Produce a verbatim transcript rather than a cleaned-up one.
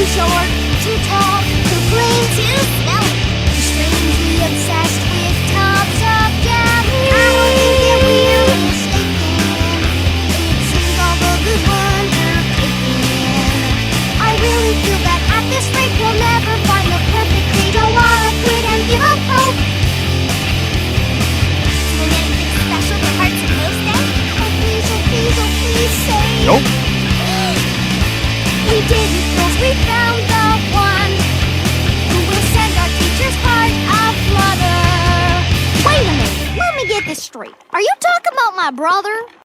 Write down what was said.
Too short, too tall, too clean, too smelly. Strangely obsessed with tubs of jelly. I don't think that we're mistaken. It seems all the good ones are taken. I really feel that at this rate we'll never find the perfect date. Don't wanna quit and give up hope. Doing anything special for Hearts and Hope Day? Oh please, oh please, oh please say. Nope. We did it, cause we found the one who will send our teacher's heart aflutter. Wait a minute, let me get this straight. Are you talking about my brother?